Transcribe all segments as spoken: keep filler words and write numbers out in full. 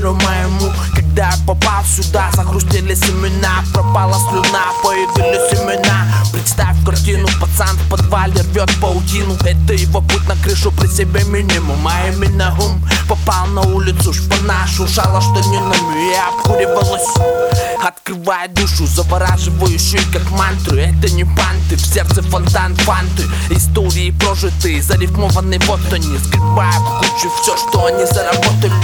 миру моему. Когда я попал сюда, захрустели семена, пропала слюна, появились имена. Представь картину, пацан в подвале рвет паутину. Это его путь на крышу, при себе минимум. А именно ум попал на улицу, шпана шуршала штанинами и обкуривалась, открывая душу, завораживающую как мантру. Это не панты, в сердце фонтан фанты. Истории прожитые, зарифмованные, вот они. Сгребая в кучу все, что они заработали.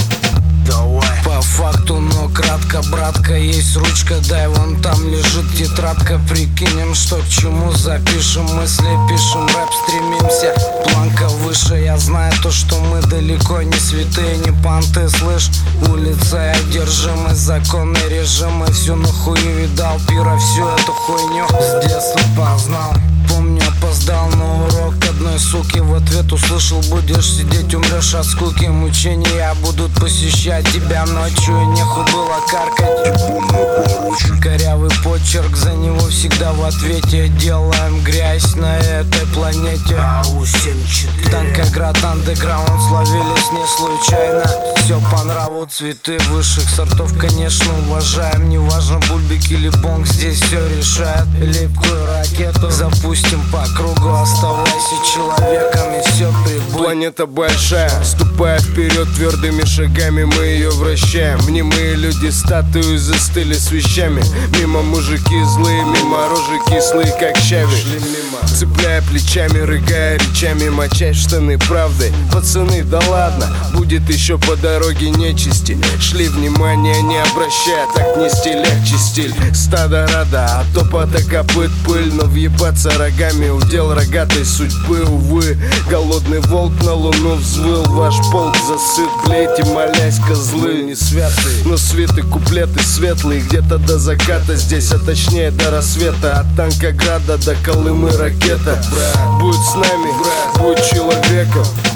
По факту, но кратко, братка, есть ручка, дай, вон там лежит тетрадка. Прикинем, что к чему, запишем мысли, пишем рэп, стремимся. Планка выше, я знаю то, что мы далеко не святые, не понты, слышь. Улица одержимы, законы, режимы, всю нахую видал, пира, всю эту хуйню с детства познал. Помню, опоздал на урок одной суки, в ответ услышал: будешь сидеть, умрешь от скуки. Мучения будут посещать тебя ночью, и нехуй было каркать. Корявый почерк, за него всегда в ответе. Делаем грязь на этой планете. Танкоград, андеграунд, словились не случайно. Все по нраву, цветы высших сортов, конечно, уважаем. Неважно, бульбик или бонг, здесь все решает. Липкую ракету запустим по кругу, оставайся человеком и все прибудет. Планета большая, ступая вперед твердыми шагами, мы ее вращаем. Немые люди статуи застыли с вещами. Мимо мужики злые, мимо рожи кислые, как щавель. Цепляя плечами, рыгая речами, мочай штаны правдой. Пацаны, да ладно, будет еще по дороге нечисти. Шли, внимание не обращая, так нести легче стиль. Стадо рада, а топота копыт пыль. Но въебаться рогами удел рогатой судьбы, увы. Голодный волк на луну взвыл, ваш полк засыт, блейте, молясь, козлы не святые. Но светы, куплеты светлые, где-то до заката здесь, а точнее до рассвета. От Танкограда до Колымы ракета. Будь с нами, будь человеком.